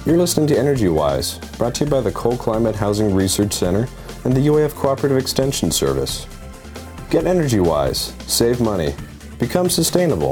You're listening to Energy Wise, brought to you by the Cold Climate Housing Research Center and the UAF Cooperative Extension Service. Get Energy Wise, save money, become sustainable.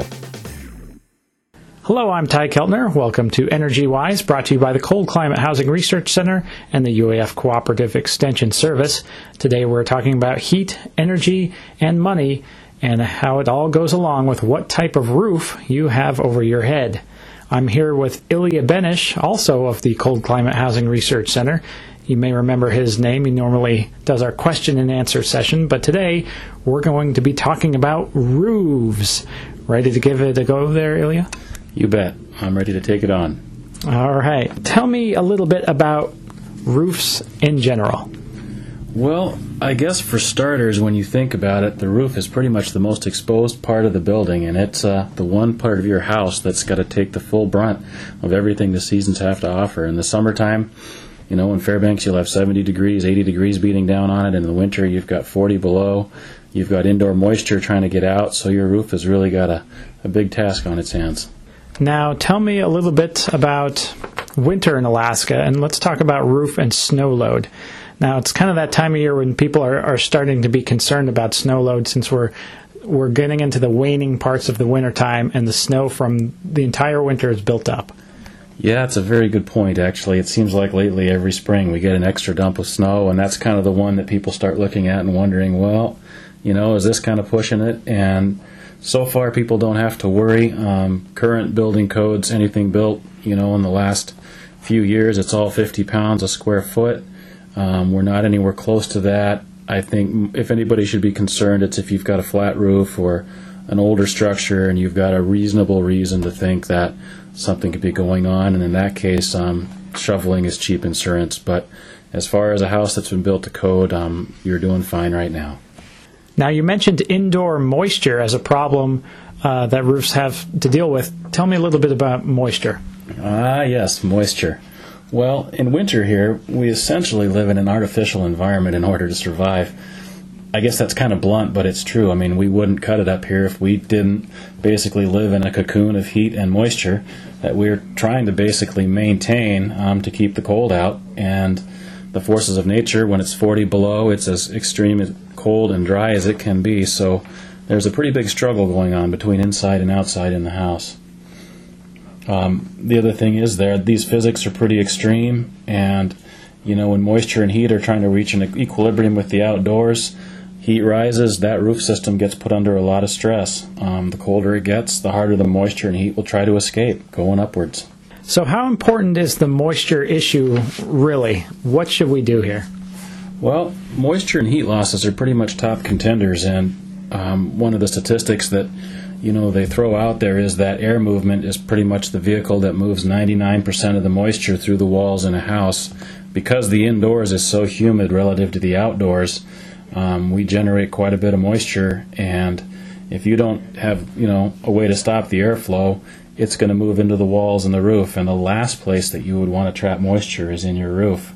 Hello, I'm Ty Keltner. Welcome to Energy Wise, brought to you by the Cold Climate Housing Research Center and the UAF Cooperative Extension Service. Today we're talking about heat, energy, and money, and how it all goes along with what type of roof you have over your head. I'm here with Ilya Benish, also of the Cold Climate Housing Research Center. You may remember his name. He normally does our question and answer session, but today we're going to be talking about roofs. Ready to give it a go there, Ilya? You bet. I'm ready to take it on. All right. Tell me a little bit about roofs in general. Well, I guess for starters, when you think about it, the roof is pretty much the most exposed part of the building, and it's the one part of your house that's got to take the full brunt of everything the seasons have to offer. In the summertime, in Fairbanks, you'll have 70 degrees, 80 degrees beating down on it. In the winter, you've got 40 below. You've got indoor moisture trying to get out, so your roof has really got a big task on its hands. Now, tell me a little bit about winter in Alaska, and let's talk about roof and snow load. Now, it's kind of that time of year when people are starting to be concerned about snow load, since we're getting into the waning parts of the wintertime and the snow from the entire winter is built up. Yeah, it's a very good point, actually. It seems like lately every spring we get an extra dump of snow, and that's kind of the one that people start looking at and wondering, well, is this kind of pushing it? And so far people don't have to worry. Current building codes, anything built, in the last few years, it's all 50 pounds a square foot. We're not anywhere close to that. I think if anybody should be concerned, it's if you've got a flat roof or an older structure and you've got a reasonable reason to think that something could be going on, and in that case, shoveling is cheap insurance. But as far as a house that's been built to code, you're doing fine right now. Now, you mentioned indoor moisture as a problem that roofs have to deal with. Tell me a little bit about moisture. Yes, moisture. Well, in winter here, we essentially live in an artificial environment in order to survive. I guess that's kind of blunt, but it's true. I mean, we wouldn't cut it up here if we didn't basically live in a cocoon of heat and moisture that we're trying to basically maintain to keep the cold out. And the forces of nature, when it's 40 below, it's as extreme cold and dry as it can be. So there's a pretty big struggle going on between inside and outside in the house. The other thing is these physics are pretty extreme, and when moisture and heat are trying to reach an equilibrium with the outdoors, heat rises, that roof system gets put under a lot of stress. The colder it gets, the harder the moisture and heat will try to escape, going upwards. So how important is the moisture issue really? What should we do here? Well, moisture and heat losses are pretty much top contenders, and one of the statistics that they throw out there is that air movement is pretty much the vehicle that moves 99% of the moisture through the walls in a house. Because the indoors is so humid relative to the outdoors, we generate quite a bit of moisture, and if you don't have a way to stop the airflow, it's going to move into the walls and the roof, and the last place that you would want to trap moisture is in your roof.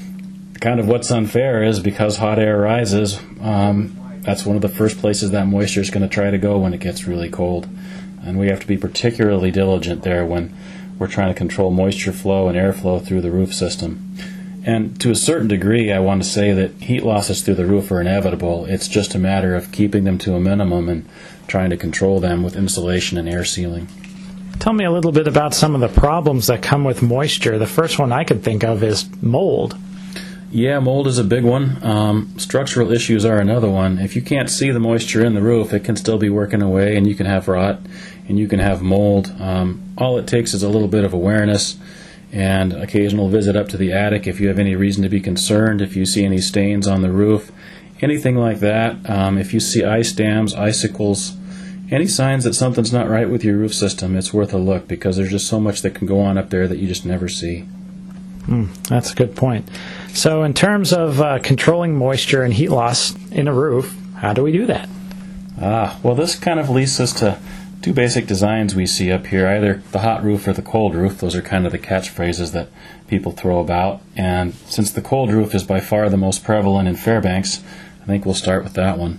Kind of what's unfair is because hot air rises, that's one of the first places that moisture is going to try to go when it gets really cold. And we have to be particularly diligent there when we're trying to control moisture flow and airflow through the roof system. And to a certain degree, I want to say that heat losses through the roof are inevitable. It's just a matter of keeping them to a minimum and trying to control them with insulation and air sealing. Tell me a little bit about some of the problems that come with moisture. The first one I could think of is mold. Yeah, mold is a big one. Structural issues are another one. If you can't see the moisture in the roof, it can still be working away, and you can have rot, and you can have mold. All it takes is a little bit of awareness and occasional visit up to the attic if you have any reason to be concerned, if you see any stains on the roof, anything like that. If you see ice dams, icicles, any signs that something's not right with your roof system, it's worth a look, because there's just so much that can go on up there that you just never see. That's a good point. So in terms of controlling moisture and heat loss in a roof, how do we do that? Well, this kind of leads us to two basic designs we see up here, either the hot roof or the cold roof. Those are kind of the catchphrases that people throw about. And since the cold roof is by far the most prevalent in Fairbanks, I think we'll start with that one.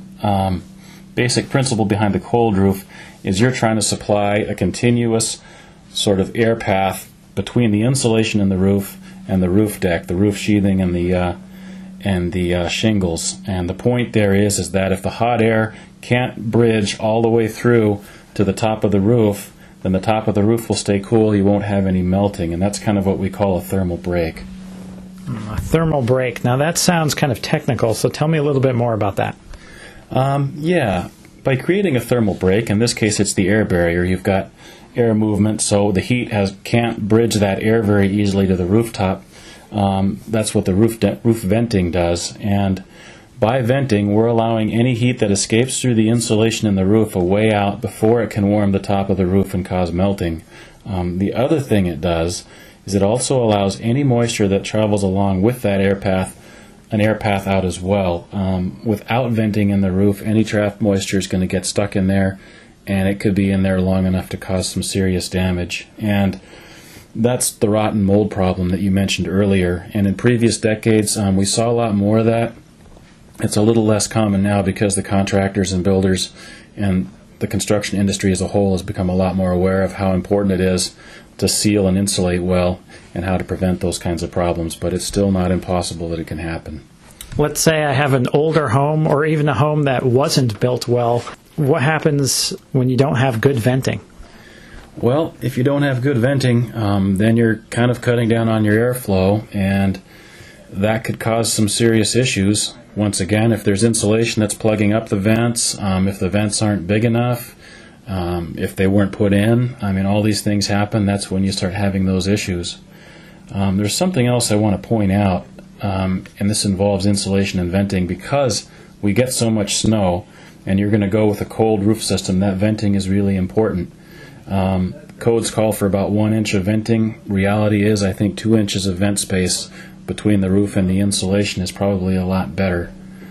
Basic principle behind the cold roof is you're trying to supply a continuous sort of air path between the insulation in the roof and the roof deck, the roof sheathing and the shingles. And the point there is that if the hot air can't bridge all the way through to the top of the roof, then the top of the roof will stay cool. You won't have any melting, and that's kind of what we call a thermal break. A thermal break. Now that sounds kind of technical, so tell me a little bit more about that. Yeah. By creating a thermal break, in this case it's the air barrier, you've got air movement, so the heat can't bridge that air very easily to the rooftop. That's what the roof venting does. And by venting, we're allowing any heat that escapes through the insulation in the roof a way out before it can warm the top of the roof and cause melting. The other thing it does is it also allows any moisture that travels along with that an air path out as well. Without venting in the roof, any trapped moisture is going to get stuck in there, and it could be in there long enough to cause some serious damage. And that's the rot and mold problem that you mentioned earlier. And in previous decades, we saw a lot more of that. It's a little less common now because the contractors and builders and the construction industry as a whole has become a lot more aware of how important it is to seal and insulate well and how to prevent those kinds of problems. But it's still not impossible that it can happen. Let's say I have an older home or even a home that wasn't built well. What happens when you don't have good venting? Well, if you don't have good venting, then you're kind of cutting down on your airflow, and that could cause some serious issues. Once again, if there's insulation that's plugging up the vents, if the vents aren't big enough, if they weren't put in, all these things happen. That's when you start having those issues. There's something else I want to point out, and this involves insulation and venting. Because we get so much snow, and you're going to go with a cold roof system, that venting is really important. Codes call for about 1 inch of venting. Reality is, I think 2 inches of vent space between the roof and the insulation is probably a lot better.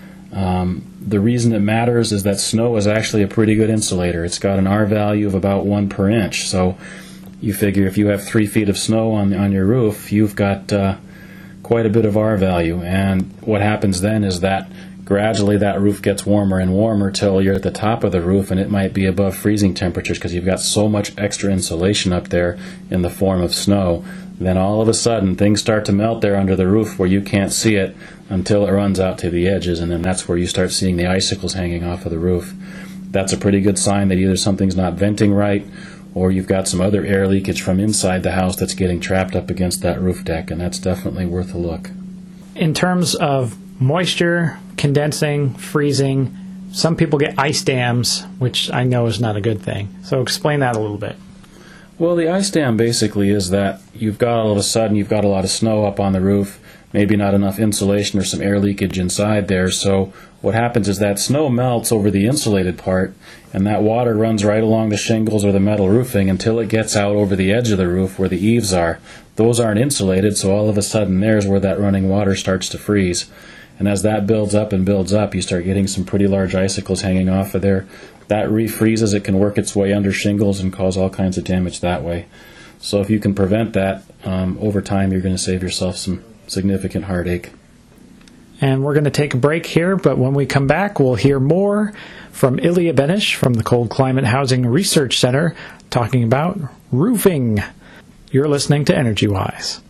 The reason it matters is that snow is actually a pretty good insulator. It's got an R value of about 1 per inch. So you figure if you have 3 feet of snow on your roof, you've got quite a bit of R value. And what happens then is that gradually that roof gets warmer and warmer till you're at the top of the roof, and it might be above freezing temperatures because you've got so much extra insulation up there in the form of snow. Then all of a sudden things start to melt there under the roof where you can't see it until it runs out to the edges, and then that's where you start seeing the icicles hanging off of the roof. That's a pretty good sign that either something's not venting right, or you've got some other air leakage from inside the house that's getting trapped up against that roof deck, and that's definitely worth a look. In terms of moisture, condensing, freezing, some people get ice dams, which I know is not a good thing. So explain that a little bit. Well, the ice dam basically is that all of a sudden you've got a lot of snow up on the roof, maybe not enough insulation or some air leakage inside there. So what happens is that snow melts over the insulated part, and that water runs right along the shingles or the metal roofing until it gets out over the edge of the roof where the eaves are. Those aren't insulated, so all of a sudden there's where that running water starts to freeze. And as that builds up, you start getting some pretty large icicles hanging off of there. That refreezes, it can work its way under shingles and cause all kinds of damage that way. So if you can prevent that, over time you're going to save yourself some significant heartache. And we're going to take a break here, but when we come back, we'll hear more from Ilya Benish from the Cold Climate Housing Research Center talking about roofing. You're listening to Energy Wise.